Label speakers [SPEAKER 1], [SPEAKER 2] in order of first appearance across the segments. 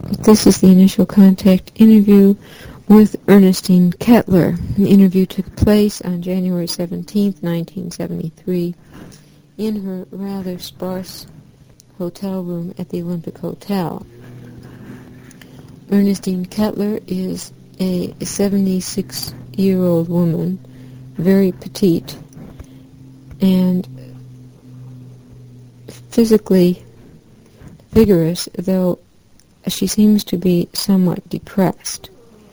[SPEAKER 1] This is the initial contact interview with Ernestine Kettler. The interview took place on January 17, 1973, in her rather sparse hotel room at the Olympic Hotel. Ernestine Kettler is a 76-year-old woman, very petite, and physically vigorous, though she seems to be somewhat depressed.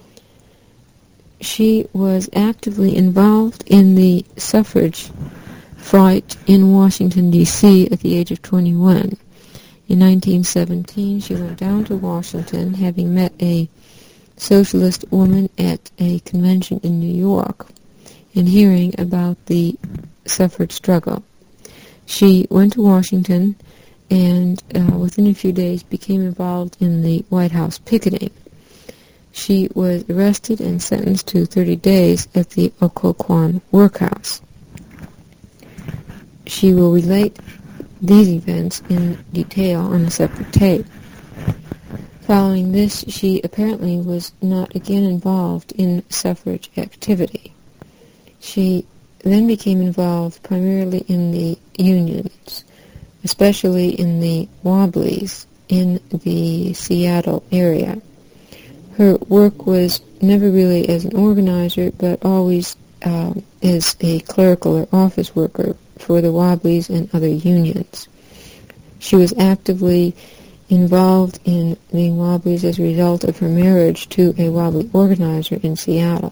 [SPEAKER 1] She was actively involved in the suffrage fight in Washington, D.C. at the age of 21. In 1917, she went down to Washington, having met a socialist woman at a convention in New York, and hearing about the suffrage struggle. She went to Washington and within a few days became involved in the White House picketing. She was arrested and sentenced to 30 days at the Occoquan workhouse. She will relate these events in detail on a separate tape. Following this, she apparently was not again involved in suffrage activity. She then became involved primarily in the unions, especially in the Wobblies in the Seattle area. Her work was never really as an organizer, but always as a clerical or office worker for the Wobblies and other unions. She was actively involved in the Wobblies as a result of her marriage to a Wobbly organizer in Seattle.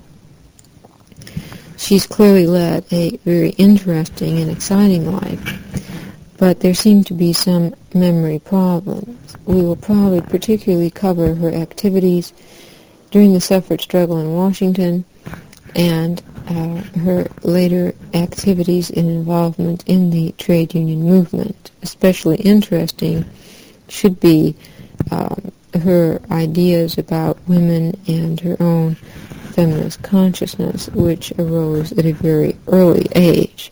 [SPEAKER 1] She's clearly led a very interesting and exciting life, but there seem to be some memory problems. We will probably particularly cover her activities during the suffrage struggle in Washington and her later activities and involvement in the trade union movement. Especially interesting should be her ideas about women and her own feminist consciousness, which arose at a very early age.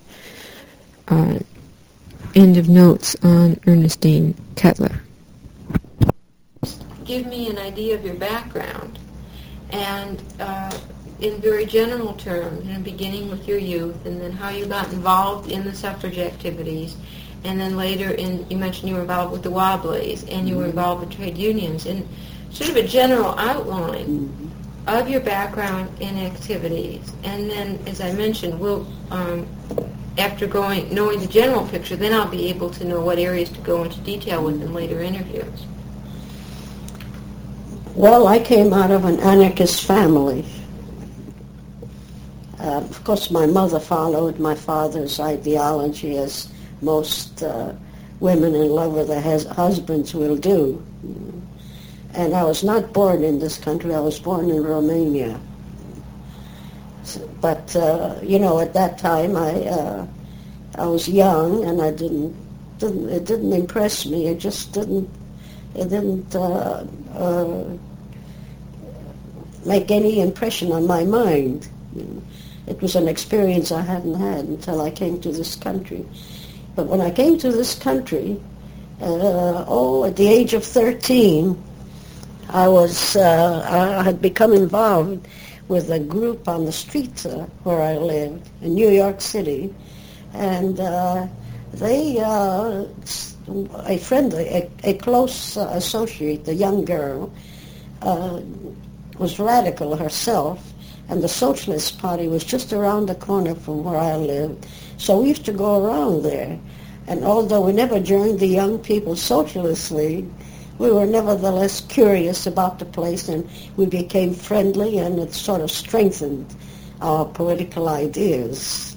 [SPEAKER 1] End of notes on Ernestine Kettler. Give me an idea of your background, and in very general terms, beginning with your youth, and then how you got involved in the suffrage activities, and then later you mentioned you were involved with the Wobblies, and you were involved with trade unions, and sort of a general outline of your background and activities. And then, as I mentioned, we'll after knowing the general picture, then I'll be able to know what areas to go into detail with in later interviews.
[SPEAKER 2] Well, I came out of an anarchist family. Of course, my mother followed my father's ideology, as most women in love with their husbands will do. And I was not born in this country. I was born in Romania. But at that time I was young, and it didn't impress me. It just didn't make any impression on my mind. It was an experience I hadn't had until I came to this country. But when I came to this country, at the age of 13, I had become involved with a group on the street where I lived in New York City, and a close associate, a young girl, was radical herself, and the Socialist Party was just around the corner from where I lived. So we used to go around there, and although we never joined the Young People's Socialist League, we were nevertheless curious about the place, and we became friendly, and it sort of strengthened our political ideas.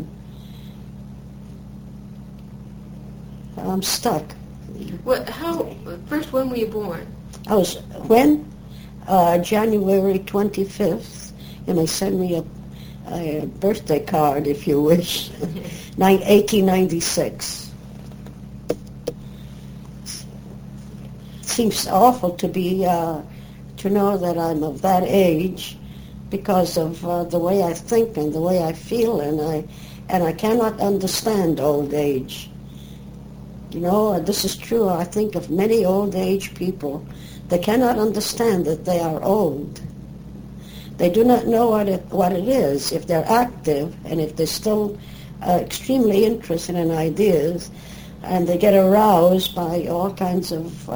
[SPEAKER 2] I'm stuck.
[SPEAKER 1] First, when were you born?
[SPEAKER 2] January 25th. You may send me a birthday card if you wish. 1896. Seems awful to know that I'm of that age, because of the way I think and the way I feel, and I cannot understand old age. This is true. I think of many old age people They cannot understand that they are old. They do not know what it is. If they're active and if they're still extremely interested in ideas, and they get aroused by all kinds of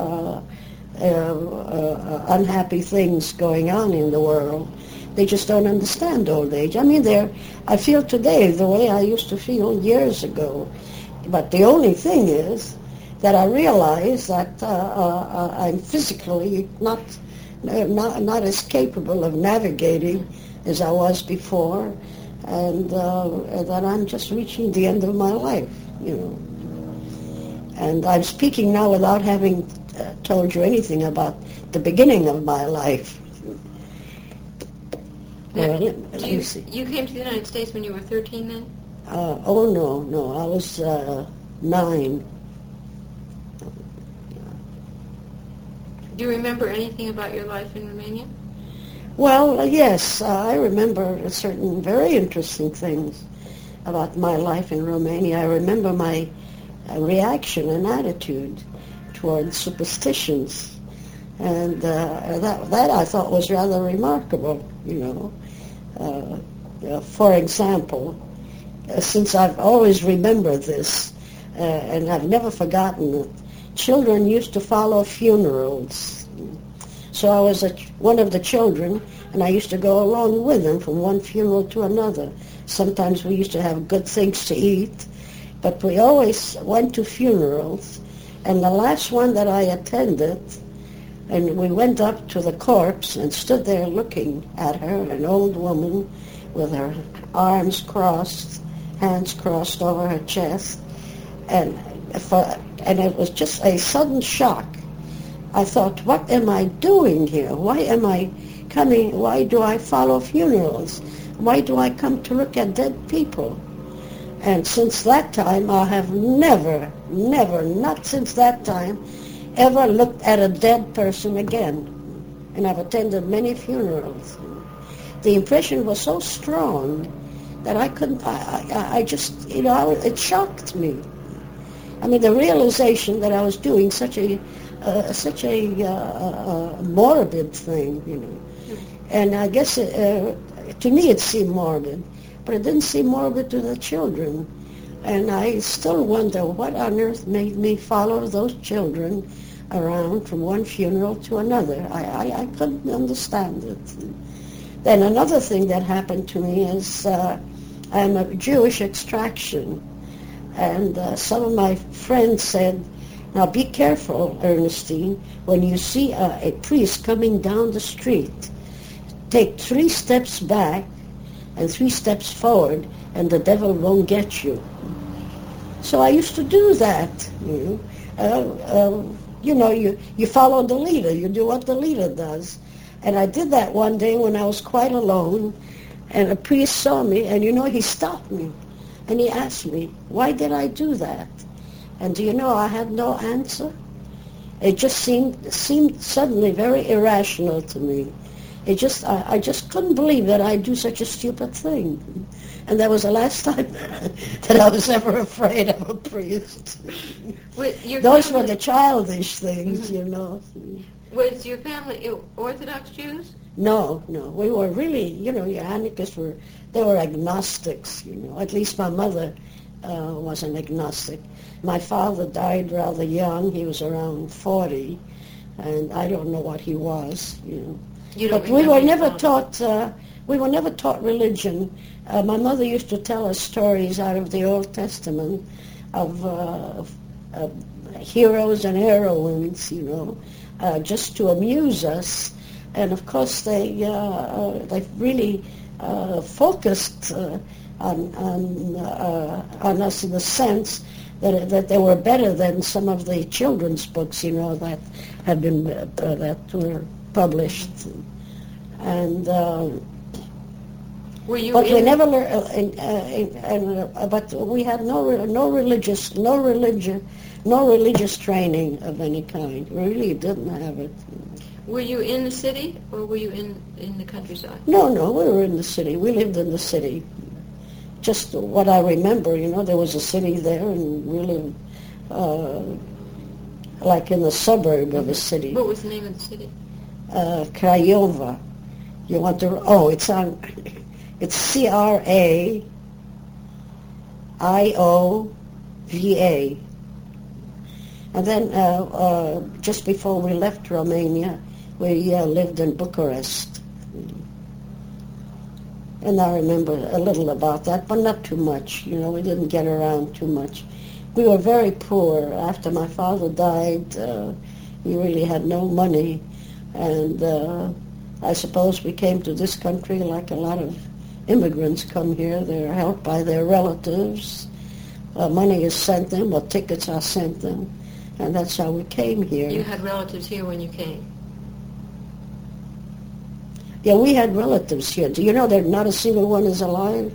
[SPEAKER 2] unhappy things going on in the world, they just don't understand old age. I mean, I feel today the way I used to feel years ago. But the only thing is that I realize that I'm physically not as capable of navigating as I was before, and that I'm just reaching the end of my life, you know. And I'm speaking now without having told you anything about the beginning of my life.
[SPEAKER 1] Now, you came to the United States when you were 13 then?
[SPEAKER 2] Oh, no, I was 9.
[SPEAKER 1] Do you remember anything about your life in Romania?
[SPEAKER 2] Well, yes, I remember certain very interesting things about my life in Romania. I remember my reaction and attitude toward superstitions, and that I thought was rather remarkable, you know. For example, since I've always remembered this, and I've never forgotten it, children used to follow funerals. So I was one of the children, and I used to go along with them from one funeral to another. Sometimes we used to have good things to eat, but we always went to funerals. And the last one that I attended, and we went up to the corpse and stood there looking at her, an old woman with her arms crossed, hands crossed over her chest, and it was just a sudden shock. I thought, what am I doing here? Why am I coming? Why do I follow funerals? Why do I come to look at dead people? And since that time, I have never, not since that time, ever looked at a dead person again. And I've attended many funerals. The impression was so strong that I couldn't, I just, you know, it shocked me. I mean, the realization that I was doing such a morbid thing, you know. And I guess to me it seemed morbid, but it didn't seem morbid to the children. And I still wonder what on earth made me follow those children around from one funeral to another. I couldn't understand it. Then another thing that happened to me is I'm of Jewish extraction. And some of my friends said, now be careful, Ernestine, when you see a priest coming down the street, take 3 steps back and 3 steps forward, and the devil won't get you. So I used to do that. You follow the leader. You do what the leader does. And I did that one day when I was quite alone, and a priest saw me, and he stopped me. And he asked me, why did I do that? And do you know, I had no answer. It just seemed suddenly very irrational to me. I just couldn't believe that I'd do such a stupid thing. And that was the last time that I was ever afraid of a priest. Those were the childish things,
[SPEAKER 1] Was your family Orthodox Jews?
[SPEAKER 2] No. We were really, your anarchists they were agnostics, At least my mother was an agnostic. My father died rather young. He was around 40, and I don't know what he was, But we were never taught. We were never taught religion. My mother used to tell us stories out of the Old Testament of heroes and heroines, just to amuse us. And of course, they really focused on us in the sense that they were better than some of the children's books, that had been that were published. And
[SPEAKER 1] were you?
[SPEAKER 2] But we never learned. But we had no religious training of any kind. We really didn't have it.
[SPEAKER 1] Were you in the city, or were you in the countryside?
[SPEAKER 2] No, we were in the city. We lived in the city. Just what I remember, there was a city there, and we lived. like in the suburb of a city.
[SPEAKER 1] What was the name of the city?
[SPEAKER 2] Craiova. You want to? Oh, it's Craiova. And then just before we left Romania, we lived in Bucharest. And I remember a little about that, but not too much. We didn't get around too much. We were very poor. After my father died, we really had no money. And I suppose we came to this country like a lot of immigrants come here. They're helped by their relatives. Money is sent them, or tickets are sent them. And that's how we came here.
[SPEAKER 1] You had relatives here when you came?
[SPEAKER 2] Yeah, we had relatives here. Do you know that not a single one is alive?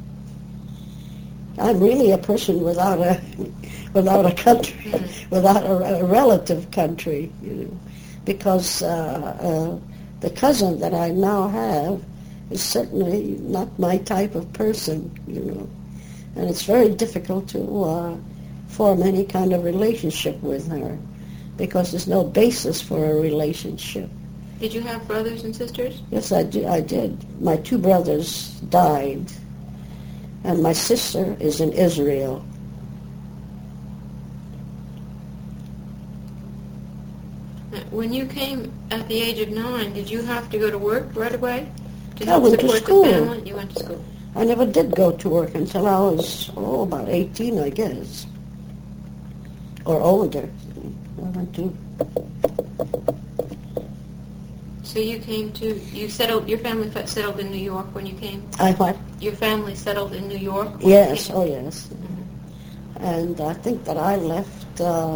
[SPEAKER 2] I'm really a person without a country, without a relative country, because the cousin that I now have is certainly not my type of person, and it's very difficult to form any kind of relationship with her, because there's no basis for a relationship.
[SPEAKER 1] Did you have brothers and sisters?
[SPEAKER 2] Yes, I did. My two brothers died, and my sister is in Israel.
[SPEAKER 1] When you came at the age of 9, did you have to go to work right away?
[SPEAKER 2] I went to school.
[SPEAKER 1] The family? You went to school.
[SPEAKER 2] I never did go to work until I was, about 18, I guess, or older. I went to...
[SPEAKER 1] So you came to, your family settled in New York when you came?
[SPEAKER 2] I what?
[SPEAKER 1] Your family settled in New York?
[SPEAKER 2] Yes, oh yes. Mm-hmm. And I think that I left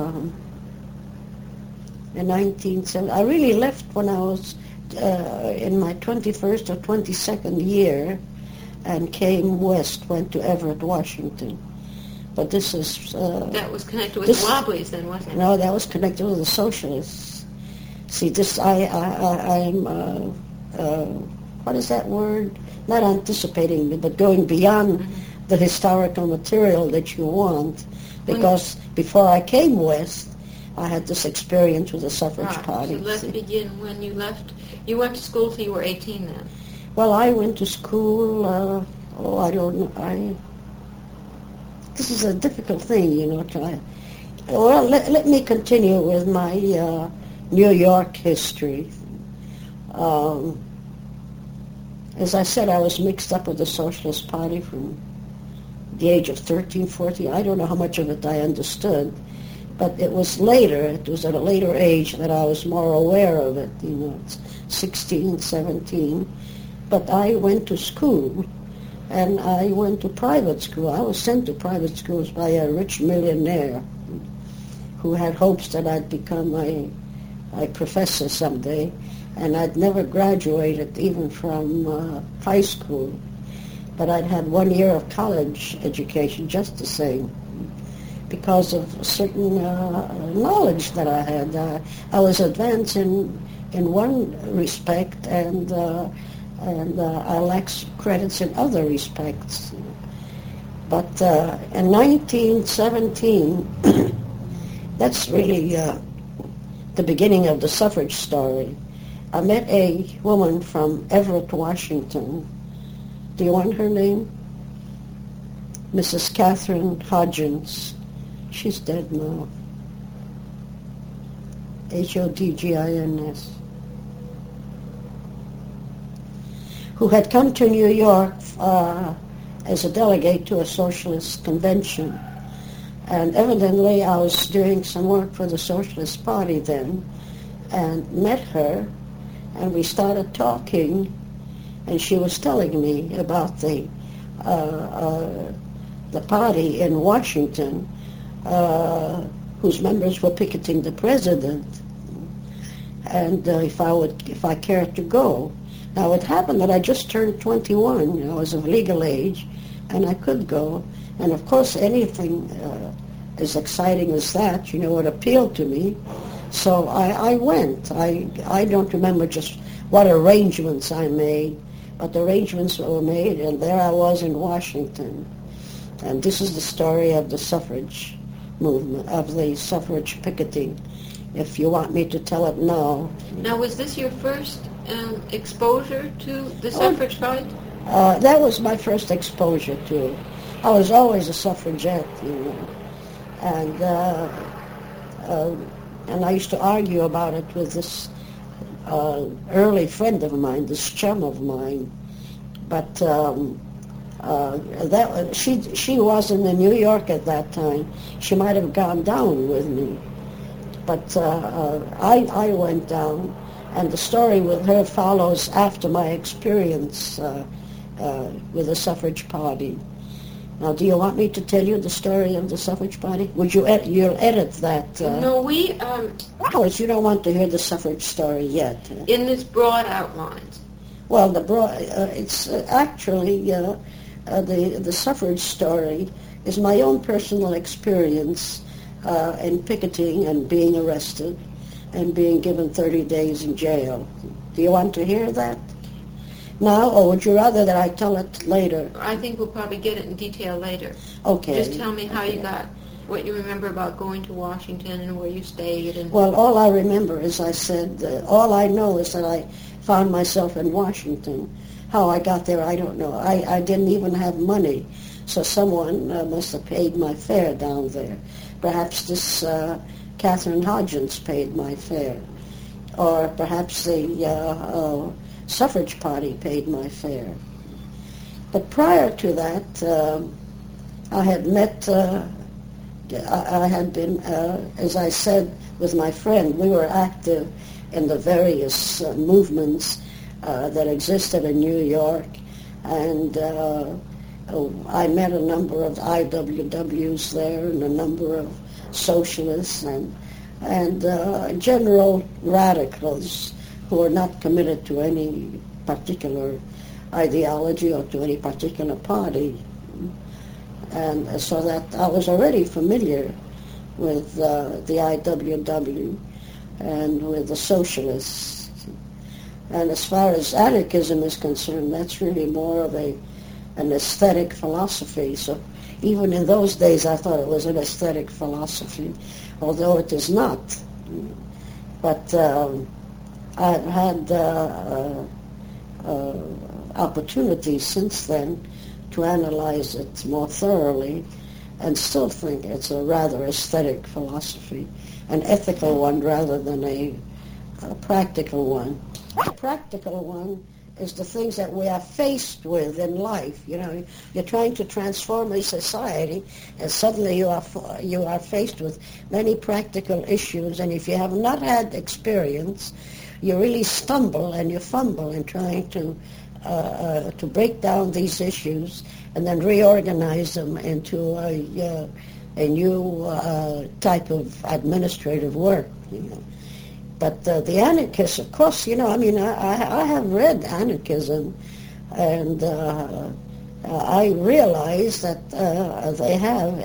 [SPEAKER 2] in 1970. I really left when I was in my 21st or 22nd year, and came west, went to Everett, Washington. But this is...
[SPEAKER 1] that was connected with the Wobblies then, wasn't it?
[SPEAKER 2] No, that was connected with the Socialists. See, this, I'm, what is that word? Not anticipating, but going beyond the historical material that you want. Because before I came west, I had this experience with the suffrage party.
[SPEAKER 1] So let's begin when you left. You went to school till you were 18 then?
[SPEAKER 2] Well, I went to school, I don't know, this is a difficult thing, Well, let me continue with my New York history. As I said, I was mixed up with the Socialist Party from the age of 13, 14. I don't know how much of it I understood, but it was later, it was at a later age that I was more aware of it, 16, 17. But I went to school, and I went to private school. I was sent to private schools by a rich millionaire who had hopes that I'd become a professor someday, and I'd never graduated even from high school, but I'd had 1 year of college education just the same, because of certain knowledge that I had. I was advanced in one respect, and I lacked credits in other respects. But in 1917, that's really the beginning of the suffrage story. I met a woman from Everett, Washington. Do you want her name? Mrs. Catherine Hodgins. She's dead now. Hodgins. Who had come to New York as a delegate to a socialist convention. And evidently I was doing some work for the Socialist Party then, and met her, and we started talking, and she was telling me about the party in Washington, whose members were picketing the president, and if I cared to go. Now it happened that I just turned 21. I was of legal age, and I could go. And of course, anything as exciting as that, would appeal to me. So I went. I don't remember just what arrangements I made, but the arrangements were made, and there I was in Washington. And this is the story of the suffrage movement, of the suffrage picketing. if you want me to tell it now.
[SPEAKER 1] Now, was this your first exposure to the suffrage fight?
[SPEAKER 2] That was my first exposure to it. I was always a suffragette, and I used to argue about it with this early friend of mine, this chum of mine. But she wasn't in New York at that time. She might have gone down with me, but I went down, and the story with her follows after my experience with the suffrage party. Now, do you want me to tell you the story of the suffrage party? You'll edit that?
[SPEAKER 1] No,
[SPEAKER 2] Of course, you don't want to hear the suffrage story yet.
[SPEAKER 1] In this broad outlines.
[SPEAKER 2] Well, it's actually the suffrage story is my own personal experience in picketing and being arrested and being given 30 days in jail. Do you want to hear that now, or would you rather that I tell it later?
[SPEAKER 1] I think we'll probably get it in detail later.
[SPEAKER 2] Okay.
[SPEAKER 1] Just tell me how you got, what you remember about going to Washington and where you stayed. And
[SPEAKER 2] well, all I remember, as I said, all I know is that I found myself in Washington. How I got there, I don't know. I didn't even have money, so someone must have paid my fare down there. Perhaps this Catherine Hodgins paid my fare, or perhaps the suffrage party paid my fare. But prior to that, I had met, I had been, as I said, with my friend. We were active in the various movements that existed in New York, and I met a number of IWWs there and a number of socialists and general radicals who were not committed to any particular ideology or to any particular party. And so that I was already familiar with the IWW and with the socialists. And as far as anarchism is concerned, that's really more of an aesthetic philosophy. So even in those days, I thought it was an aesthetic philosophy, although it is not. But I've had opportunities since then to analyze it more thoroughly and still think it's a rather aesthetic philosophy, an ethical one rather than a practical one. A practical one is the things that we are faced with in life. You're trying to transform a society, and suddenly you are faced with many practical issues, and if you have not had experience, you really stumble and you fumble in trying to break down these issues and then reorganize them into a new type of administrative work. But the anarchists, of course, I have read anarchism, and I realize that they have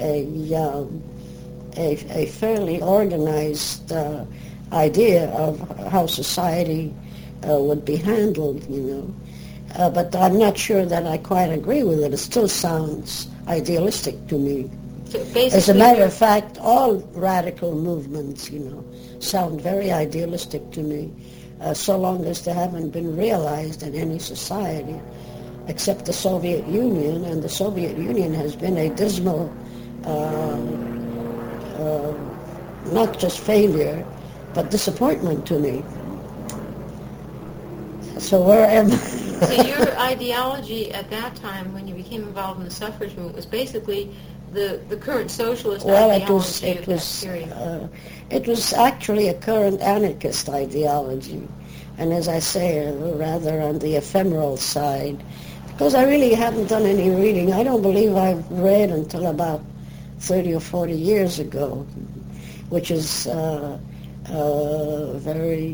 [SPEAKER 2] a fairly organized idea of how society would be handled, but I'm not sure that I quite agree with it. It still sounds idealistic to me.
[SPEAKER 1] So
[SPEAKER 2] as a matter of fact, all radical movements, sound very idealistic to me, so long as they haven't been realized in any society, except the Soviet Union, and the Soviet Union has been a dismal, not just failure, but disappointment to me. So where am I?
[SPEAKER 1] So your ideology at that time, when you became involved in the suffrage movement, was basically the current socialist ideology of that period.
[SPEAKER 2] It was actually a current anarchist ideology, and as I say, rather on the ephemeral side, because I really haven't done any reading. I don't believe I've read until about 30 or 40 years ago, which is very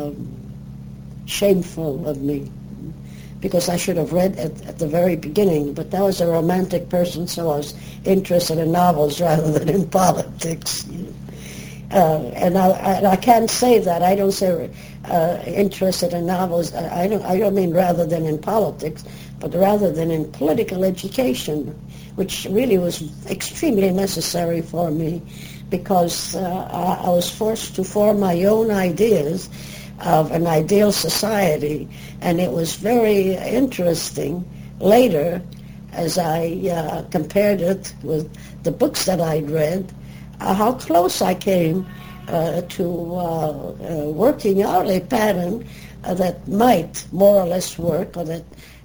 [SPEAKER 2] shameful of me, because I should have read at the very beginning, but I was a romantic person, so I was interested in novels rather than in politics. And I can't say that. I don't say interested in novels. I don't mean rather than in politics, but rather than in political education, which really was extremely necessary for me, because I was forced to form my own ideas of an ideal society. And it was very interesting later, as I compared it with the books that I'd read, how close I came to working out a pattern that might more or less work, or that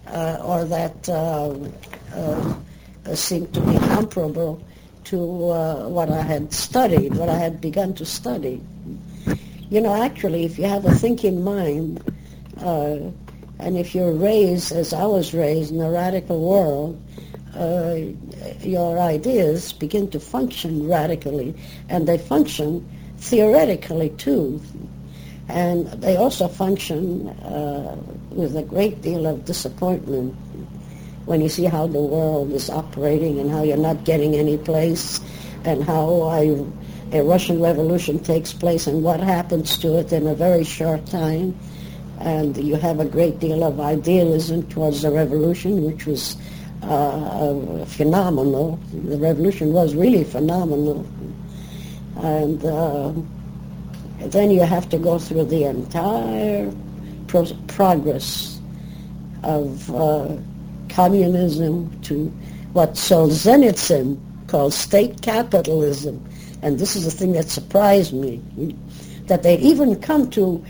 [SPEAKER 2] seemed to be comparable to what I had studied, what I had begun to study. You know, actually, if you have a thinking mind, and if you're raised, as I was raised, in a radical world, your ideas begin to function radically, and they function theoretically too. And they also function with a great deal of disappointment when you see how the world is operating and how you're not getting any place, and how a Russian Revolution takes place and what happens to it in a very short time. And you have a great deal of idealism towards the revolution, which was phenomenal. The revolution was really phenomenal. And then you have to go through the entire progress of communism to what Solzhenitsyn called state capitalism. And this is the thing that surprised me, that they even come to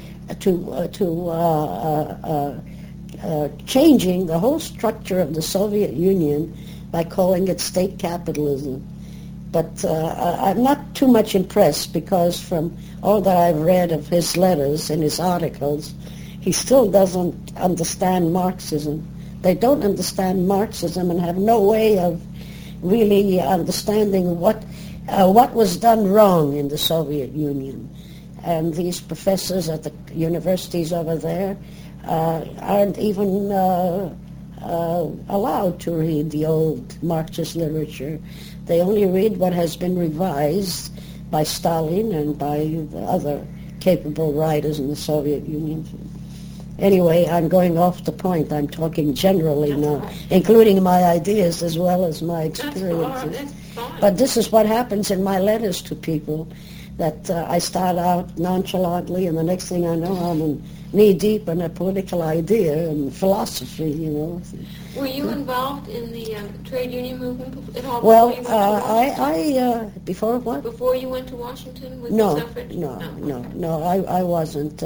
[SPEAKER 2] changing the whole structure of the Soviet Union by calling it state capitalism. But I'm not too much impressed, because from all that I've read of his letters and his articles, he still doesn't understand Marxism. They don't understand Marxism and have no way of really understanding what was done wrong in the Soviet Union. And these professors at the universities over there aren't even allowed to read the old Marxist literature. They only read what has been revised by Stalin and by the other capable writers in the Soviet Union. Anyway, I'm going off the point. I'm talking generally now, including my ideas as well as my experiences. But this is what happens in my letters to people, that I start out nonchalantly, and the next thing I know, I'm knee-deep in a political idea and philosophy, you know.
[SPEAKER 1] Were you involved in the trade union movement at all?
[SPEAKER 2] Well, before what?
[SPEAKER 1] Before you went to Washington with
[SPEAKER 2] No,
[SPEAKER 1] the suffrage?
[SPEAKER 2] No, I wasn't.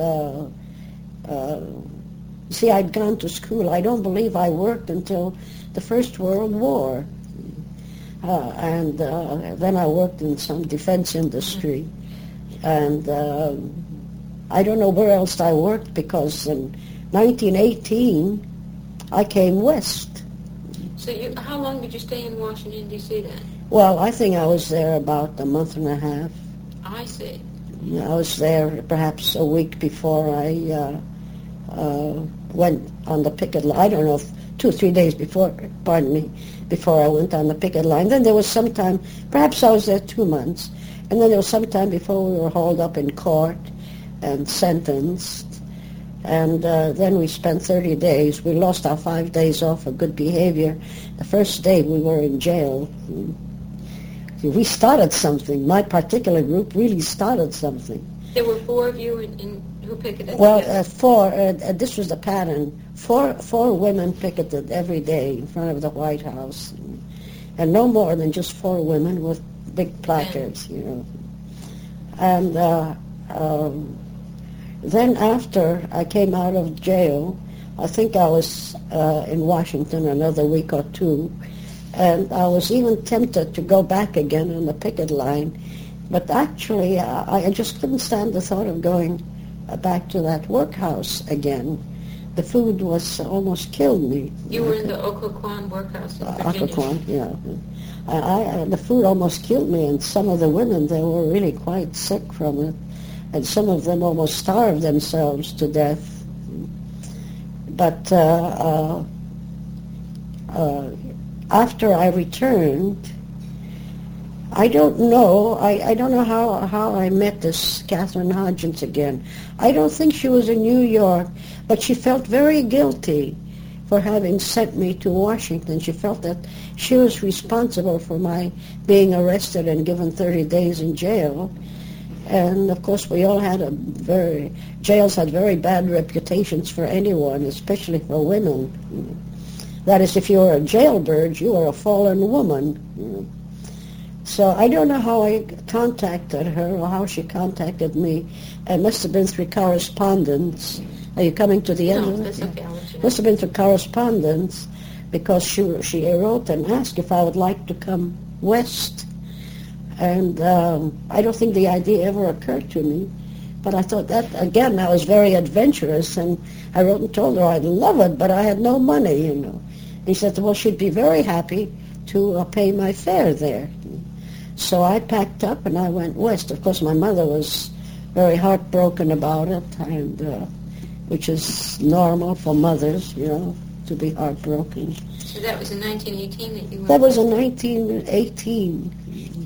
[SPEAKER 2] See, I'd gone to school. I don't believe I worked until the First World War. And then I worked in some defense industry. And I don't know where else I worked, because in 1918, I came west.
[SPEAKER 1] So how long did you stay in Washington, D.C. then?
[SPEAKER 2] Well, I think I was there about a month and a half.
[SPEAKER 1] I see.
[SPEAKER 2] I was there perhaps a week before I went on the picket line. I don't know, 2 or 3 days before, before I went on the picket line. Then there was some time, perhaps I was there 2 months, and then there was some time before we were hauled up in court and sentenced. And then we spent 30 days. We lost our 5 days off for good behavior. The first day we were in jail. We started something. My particular group really started something.
[SPEAKER 1] There were 4 of you who picketed?
[SPEAKER 2] Well, this was the pattern. Four women picketed every day in front of the White House. And no more than just 4 women with big placards, you know. And then after I came out of jail, I think I was in Washington another week or 2, and I was even tempted to go back again on the picket line, but actually I just couldn't stand the thought of going back to that workhouse again. The food was almost killed me.
[SPEAKER 1] You were in the Occoquan workhouse in Virginia.
[SPEAKER 2] Occoquan, yeah. The food almost killed me, and some of the women, they were really quite sick from it. And some of them almost starved themselves to death. But after I returned, I don't know. I don't know how I met this Catherine Hodgins again. I don't think she was in New York, but she felt very guilty for having sent me to Washington. She felt that she was responsible for my being arrested and given 30 days in jail. And of course, we all had jails had very bad reputations for anyone, especially for women. That is, if you were a jailbird, you were a fallen woman. So I don't know how I contacted her or how she contacted me. It must have been through correspondence. Are you coming to the end of it?
[SPEAKER 1] That's okay. I'll let you know.
[SPEAKER 2] Must have been through correspondence, because she wrote and asked if I would like to come west. And I don't think the idea ever occurred to me. But I thought that was very adventurous. And I wrote and told her I'd love it, but I had no money, He said, well, she'd be very happy to pay my fare there. So I packed up and I went west. Of course, my mother was very heartbroken about it, and which is normal for mothers, to be heartbroken.
[SPEAKER 1] So that was in 1918 that you went?
[SPEAKER 2] That was in 1918.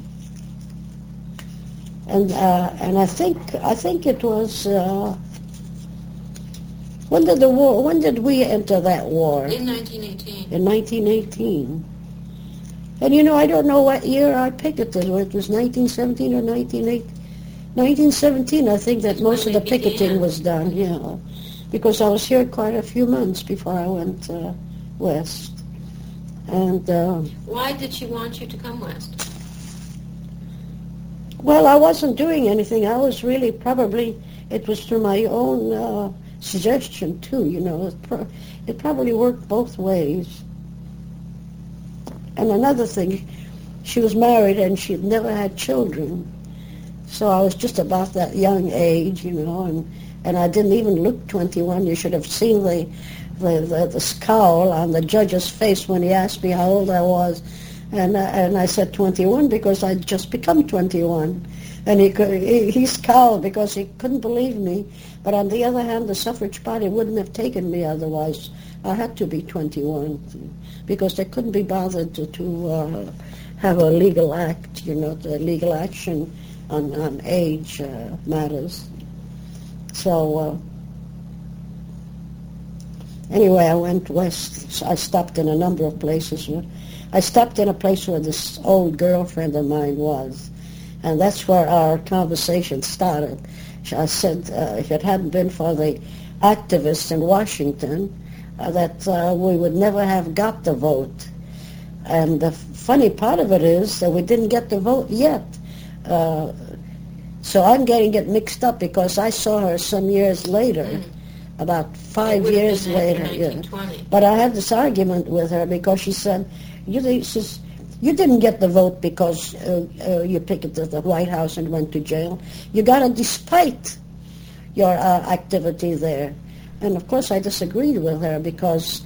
[SPEAKER 2] And I think it was, when did we enter that war?
[SPEAKER 1] In 1918.
[SPEAKER 2] In 1918. And I don't know what year I picketed, whether it was 1917 or 1917, I think that most of the picketing was done, because I was here quite a few months before I went west. And
[SPEAKER 1] why did she want you to come west?
[SPEAKER 2] Well, I wasn't doing anything. I was really it was through my own suggestion, too, It probably worked both ways. And another thing, she was married and she'd never had children. So I was just about that young age, and I didn't even look 21. You should have seen the scowl on the judge's face when he asked me how old I was. And I said 21 because I'd just become 21. And he scowled because he couldn't believe me. But on the other hand, the suffrage party wouldn't have taken me otherwise. I had to be 21 because they couldn't be bothered to have a legal act, the legal action on age matters. So anyway, I went west. So I stopped in a number of places. I stopped in a place where this old girlfriend of mine was, and that's where our conversation started. I said if it hadn't been for the activists in Washington, that we would never have got the vote. And the funny part of it is that we didn't get the vote yet. So I'm getting it mixed up because I saw her some years later, about 5 years later.
[SPEAKER 1] Yeah.
[SPEAKER 2] But I had this argument with her because she said, you didn't get the vote because you picketed the White House and went to jail. You got it despite your activity there. And of course I disagreed with her because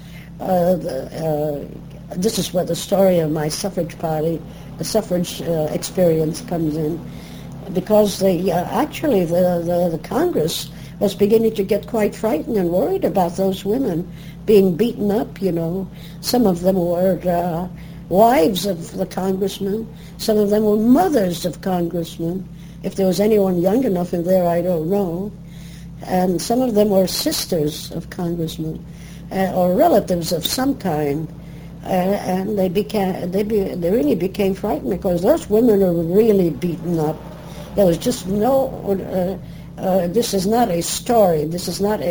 [SPEAKER 2] this is where the story of my suffrage party, the suffrage experience comes in. Because the Congress was beginning to get quite frightened and worried about those women being beaten up, Some of them were wives of the congressmen. Some of them were mothers of congressmen. If there was anyone young enough in there, I don't know. And some of them were sisters of congressmen or relatives of some kind. And they really became frightened because those women are really beaten up. There was just this is not a story. This is not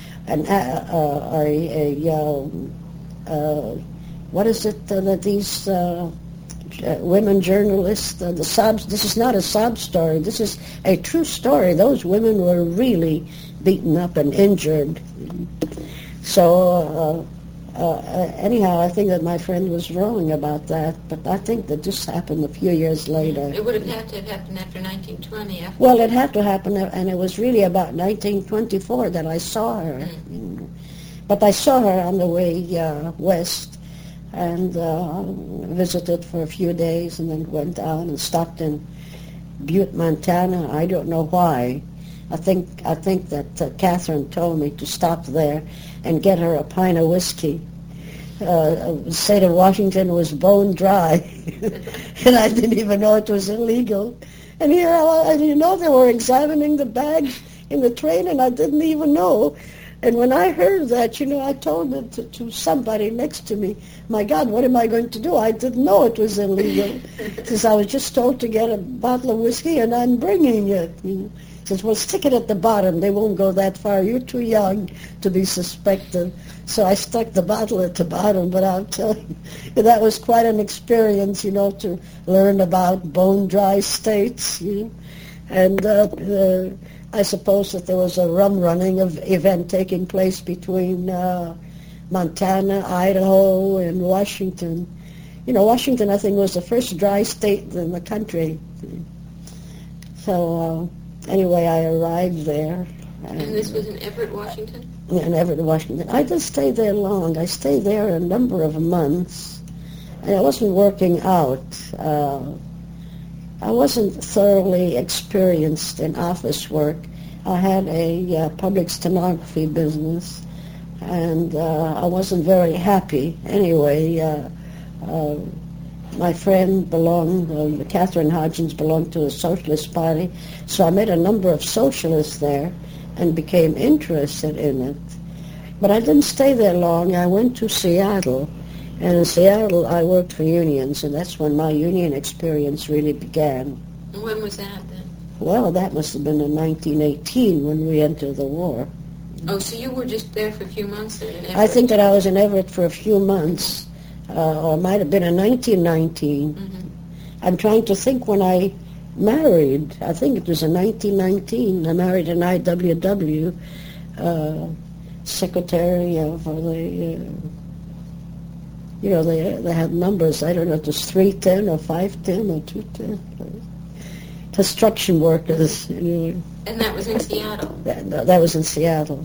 [SPEAKER 2] what is it that these women journalists, this is not a sob story. This is a true story. Those women were really beaten up and injured. So anyhow, I think that my friend was wrong about that, but I think that this happened a few years later.
[SPEAKER 1] It would have had to have happened after 1920.
[SPEAKER 2] Well, it had to happen, and it was really about 1924 that I saw her. But I saw her on the way west and visited for a few days and then went down and stopped in Butte, Montana. I don't know why. I think that Catherine told me to stop there and get her a pint of whiskey. The state of Washington was bone dry, and I didn't even know it was illegal. And here, they were examining the bags in the train, and I didn't even know And when I heard that, I told it to somebody next to me. My God, what am I going to do? I didn't know it was illegal because I was just told to get a bottle of whiskey and I'm bringing it. He says, well, stick it at the bottom. They won't go that far. You're too young to be suspected. So I stuck the bottle at the bottom, but I'll tell you, that was quite an experience, to learn about bone-dry states. And I suppose that there was a rum-running event taking place between Montana, Idaho, and Washington. Washington, I think, was the first dry state in the country. So anyway, I arrived there.
[SPEAKER 1] And this was in Everett, Washington?
[SPEAKER 2] In Everett, Washington. I didn't stay there long. I stayed there a number of months, and I wasn't working out. I wasn't thoroughly experienced in office work. I had a public stenography business, and I wasn't very happy. Anyway, my friend Catherine Hodgins belonged to the Socialist Party, so I met a number of socialists there and became interested in it. But I didn't stay there long. I went to Seattle, and in Seattle I worked for unions, and that's when my union experience really began.
[SPEAKER 1] When was that then?
[SPEAKER 2] Well, that must have been in 1918 when we entered the war.
[SPEAKER 1] Oh, so you were just there for a few months then in Everett?
[SPEAKER 2] I think that I was in Everett for a few months, or it might have been in 1919.
[SPEAKER 1] Mm-hmm.
[SPEAKER 2] I'm trying to think when I married. I think it was in 1919. I married an IWW secretary of the, they had numbers. I don't know if it was 310 or 510 or 210. Construction workers.
[SPEAKER 1] And that was in Seattle?
[SPEAKER 2] That was in Seattle.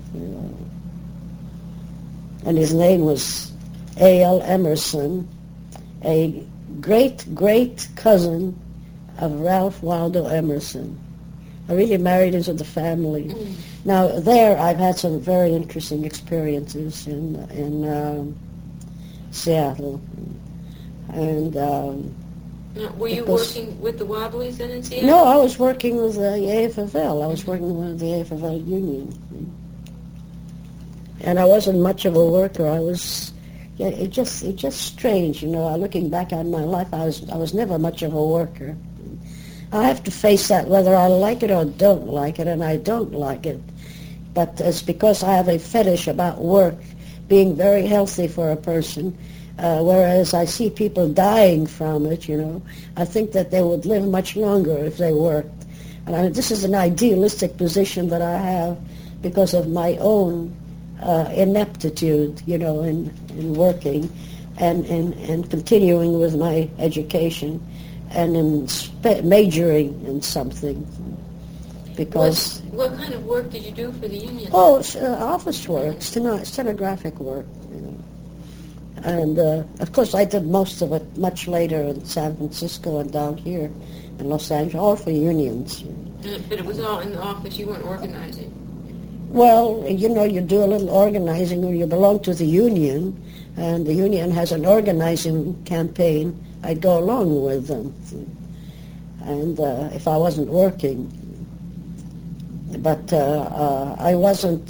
[SPEAKER 2] And his name was A.L. Emerson, a great cousin of Ralph Waldo Emerson. I really married into the family. Mm. Now, there I've had some very interesting experiences in Seattle. And
[SPEAKER 1] now, were you working with the Wobblies then in Seattle?
[SPEAKER 2] No, I was working with the AFL. I was working with the AFL union. And I wasn't much of a worker. I was, it's just strange, looking back on my life, I was never much of a worker. I have to face that whether I like it or don't like it, and I don't like it. But it's because I have a fetish about work being very healthy for a person, whereas I see people dying from it, I think that they would live much longer if they worked. And this is an idealistic position that I have because of my own ineptitude, in working and continuing with my education and in majoring in something. Because
[SPEAKER 1] what kind of work did you do for the union?
[SPEAKER 2] Oh, office work, stenographic work. And of course I did most of it much later in San Francisco and down here in Los Angeles, all for unions.
[SPEAKER 1] But it was all in the office, you weren't organizing?
[SPEAKER 2] Well, you do a little organizing when you belong to the union, and the union has an organizing campaign. I'd go along with them. And if I wasn't working. But I wasn't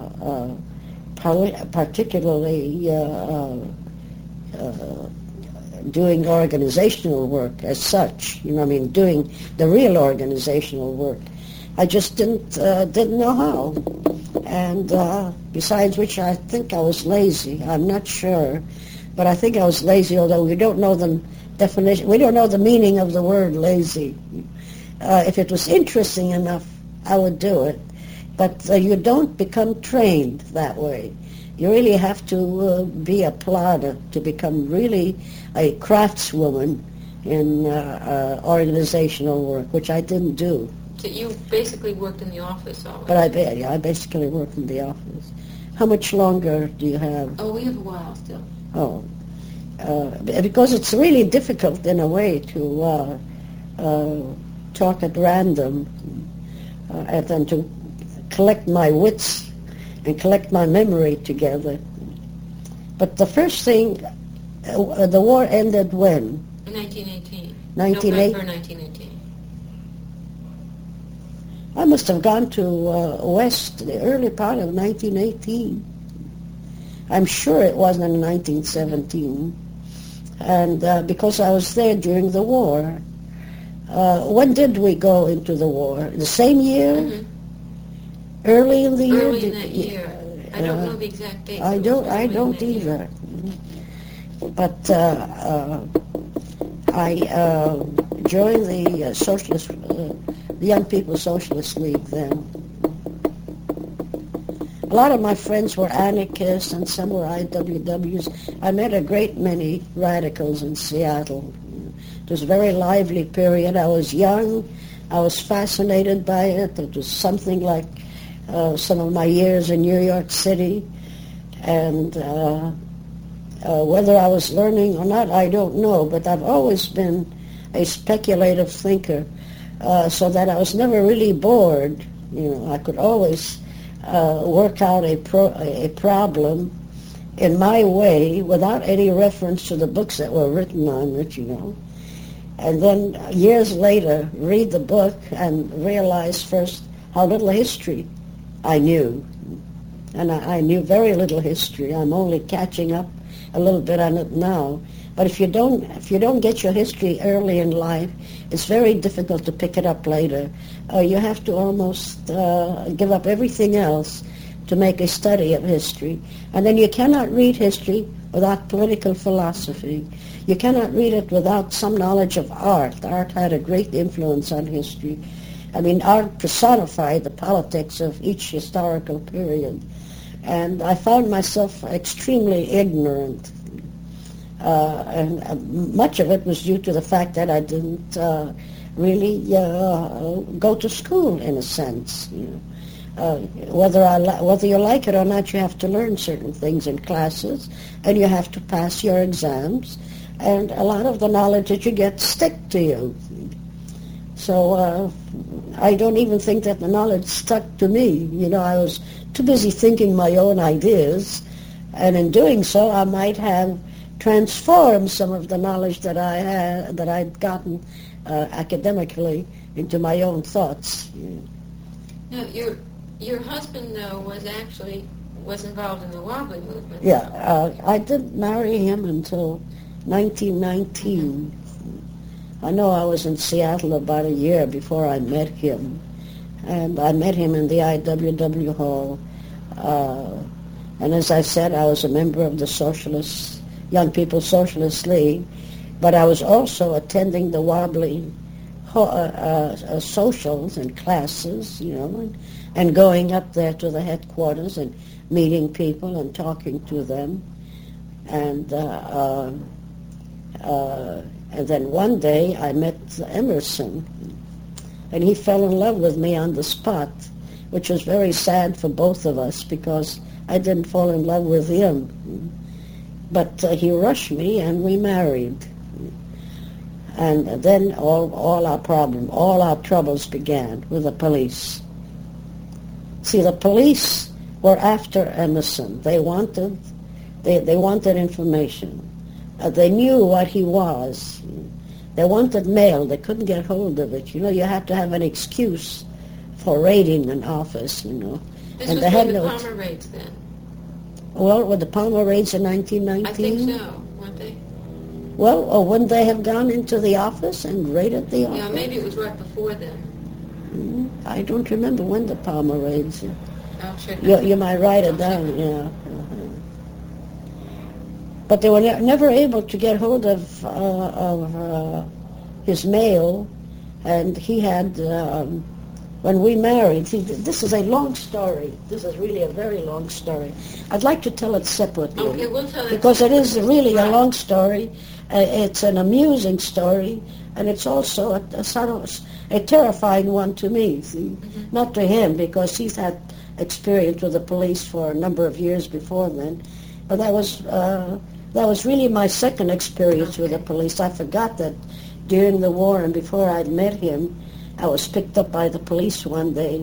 [SPEAKER 2] particularly doing organizational work as such. Doing the real organizational work. I just didn't know how. And besides which, I think I was lazy. I'm not sure, but I think I was lazy. Although we don't know the definition, we don't know the meaning of the word lazy. If it was interesting enough, I would do it. But you don't become trained that way. You really have to be a plodder to become really a craftswoman in organizational work, which I didn't do.
[SPEAKER 1] So you basically worked in the office always?
[SPEAKER 2] But I basically worked in the office. How much longer do you have?
[SPEAKER 1] Oh, we have a while still.
[SPEAKER 2] Oh. Because it's really difficult in a way to talk at random and then to collect my wits and collect my memory together. But the first thing, the war ended when?
[SPEAKER 1] In 1918.
[SPEAKER 2] 1918.
[SPEAKER 1] November 1918.
[SPEAKER 2] I must have gone to West the early part of 1918. I'm sure it wasn't in 1917. And because I was there during the war. When did we go into the war? The same year?
[SPEAKER 1] Mm-hmm.
[SPEAKER 2] Early in the year?
[SPEAKER 1] Early in that year. I don't know the exact date.
[SPEAKER 2] I don't either. But I joined the Socialist, the Young People's Socialist League then. A lot of my friends were anarchists and some were IWWs. I met a great many radicals in Seattle. It was a very lively period. I was young. I was fascinated by it. It was something like some of my years in New York City. And whether I was learning or not, I don't know. But I've always been a speculative thinker, so that I was never really bored. I could always work out a problem in my way without any reference to the books that were written on it, And then years later, read the book and realize first how little history I knew. And I knew very little history. I'm only catching up a little bit on it now. But if you don't get your history early in life, it's very difficult to pick it up later. You have to almost give up everything else to make a study of history. And then you cannot read history without political philosophy. You cannot read it without some knowledge of art. Art had a great influence on history. I mean, art personified the politics of each historical period. And I found myself extremely ignorant. And much of it was due to the fact that I didn't really go to school, in a sense. Whether you like it or not, you have to learn certain things in classes, and you have to pass your exams, and a lot of the knowledge that you get stick to you. So I don't even think that the knowledge stuck to me. I was too busy thinking my own ideas, and in doing so, I might have transformed some of the knowledge that I'd gotten academically into my own thoughts.
[SPEAKER 1] Now, your husband, though, was involved in the Wobbly movement.
[SPEAKER 2] Yeah, I didn't marry him until 1919. I know I was in Seattle about a year before I met him, and I met him in the IWW hall. And as I said, I was a member of the Young People's Socialist League, but I was also attending the Wobbly socials and classes, and going up there to the headquarters and meeting people and talking to them. And then one day I met Emerson, and he fell in love with me on the spot, which was very sad for both of us because I didn't fall in love with him. But he rushed me, and we married. And then all our troubles began with the police. See, the police were after Emerson. They wanted information. They knew what he was. They wanted mail. They couldn't get hold of it. You had to have an excuse for raiding an office,
[SPEAKER 1] This
[SPEAKER 2] and
[SPEAKER 1] was
[SPEAKER 2] they had
[SPEAKER 1] the
[SPEAKER 2] no.
[SPEAKER 1] Palmer raids then.
[SPEAKER 2] Well, were the Palmer raids in 1919?
[SPEAKER 1] I think so, weren't they?
[SPEAKER 2] Well, or wouldn't they have gone into the office and raided the office?
[SPEAKER 1] Yeah, maybe it was right before then.
[SPEAKER 2] I don't remember when the Palmer raids.
[SPEAKER 1] I'll check.
[SPEAKER 2] You might write it down, yeah. But they were never able to get hold of his mail, and he had, when we married, this is a long story. This is really a very long story. I'd like to tell it separately.
[SPEAKER 1] Okay, we'll tell it
[SPEAKER 2] because it is really
[SPEAKER 1] right.
[SPEAKER 2] a long story. It's an amusing story, and it's also a sort of a terrifying one to me. See? Mm-hmm. Not to him, because he's had experience with the police for a number of years before then. But that was really my second experience with the police. I forgot that during the war and before I'd met him, I was picked up by the police one day,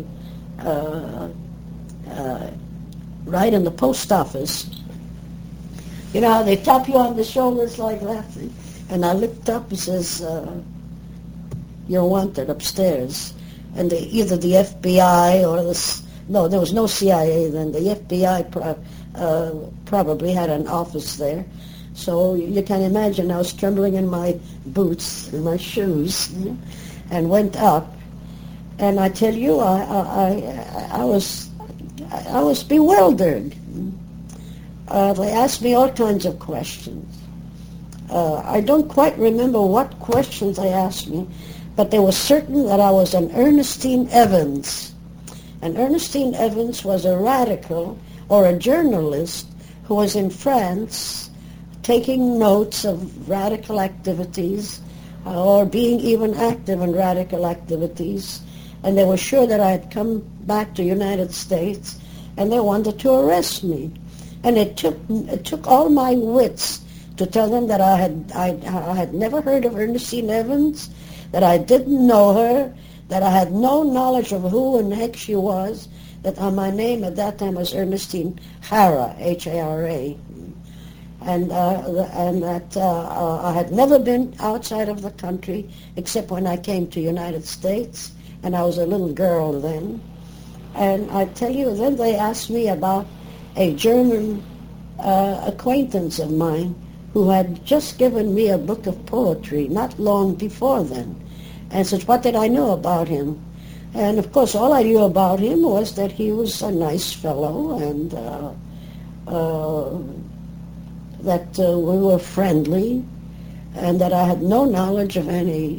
[SPEAKER 2] right in the post office. You know how they tap you on the shoulders like that? And I looked up and says, "You're wanted upstairs." and either the FBI or no, there was no CIA then. The FBI probably had an office there. So you can imagine I was trembling in my boots, in my shoes, and went up. And I tell you, I was bewildered. They asked me all kinds of questions. I don't quite remember what questions they asked me, but they were certain that I was an Ernestine Evans. And Ernestine Evans was a radical or a journalist who was in France taking notes of radical activities or being even active in radical activities. And they were sure that I had come back to the United States, and they wanted to arrest me. And it took all my wits to tell them that I had never heard of Ernestine Evans, that I didn't know her, that I had no knowledge of who in the heck she was, that my name at that time was Ernestine Hara, H-A-R-A, and that I had never been outside of the country except when I came to the United States, and I was a little girl then. And I tell you, then they asked me about a German acquaintance of mine who had just given me a book of poetry not long before then. And said, what did I know about him? And of course, all I knew about him was that he was a nice fellow, and that we were friendly, and that I had no knowledge of any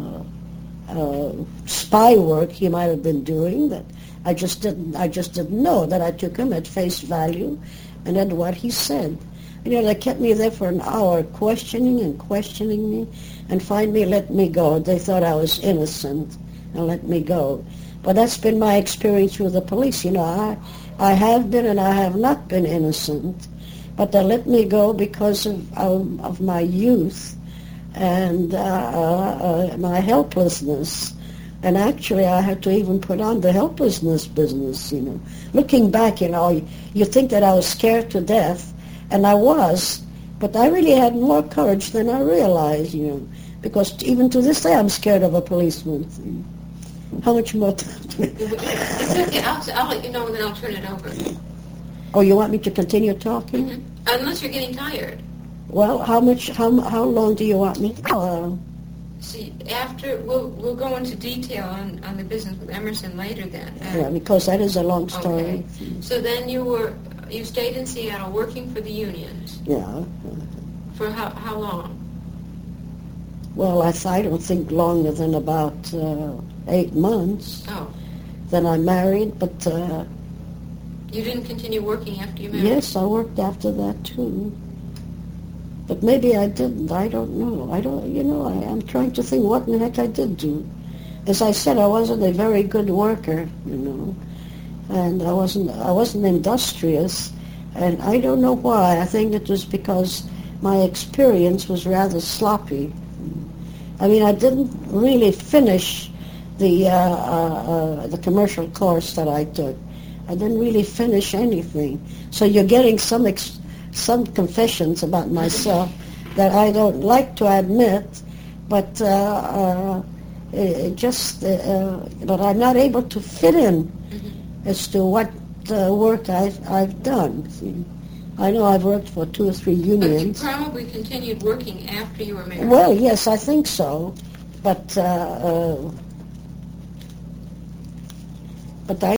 [SPEAKER 2] spy work he might have been doing. That I just didn't know. That I took him at face value, and at what he said. They kept me there for an hour, questioning me, and finally let me go. They thought I was innocent and let me go. But that's been my experience with the police. I have been and I have not been innocent, but they let me go because of my youth and my helplessness. And actually, I had to even put on the helplessness business, Looking back, you think that I was scared to death, and I was, but I really had more courage than I realized, because even to this day I'm scared of a policeman. How much more time?
[SPEAKER 1] It's okay. I'll let you know, and then I'll turn it over.
[SPEAKER 2] Oh, you want me to continue talking?
[SPEAKER 1] Mm-hmm. Unless you're getting tired.
[SPEAKER 2] Well, how long do you want me?
[SPEAKER 1] See, after we'll go into detail on the business with Emerson later. Then.
[SPEAKER 2] Yeah, because that is a long story.
[SPEAKER 1] Okay. So then you stayed in Seattle working for the unions.
[SPEAKER 2] Yeah.
[SPEAKER 1] For how long?
[SPEAKER 2] Well, I don't think longer than about 8 months.
[SPEAKER 1] Oh.
[SPEAKER 2] Then I married, but...
[SPEAKER 1] you didn't continue working after you married?
[SPEAKER 2] Yes, I worked after that, too. But maybe I didn't. I don't know. I'm trying to think what in the heck I did do. As I said, I wasn't a very good worker, and I wasn't industrious, and I don't know why. I think it was because my experience was rather sloppy. I mean, I didn't really finish the commercial course that I took. I didn't really finish anything. So you're getting some confessions about myself that I don't like to admit, but but I'm not able to fit in as to what work I've done. See? I know I've worked for 2 or 3 unions.
[SPEAKER 1] But you probably continued working after you were married.
[SPEAKER 2] Well, yes, I think so, but I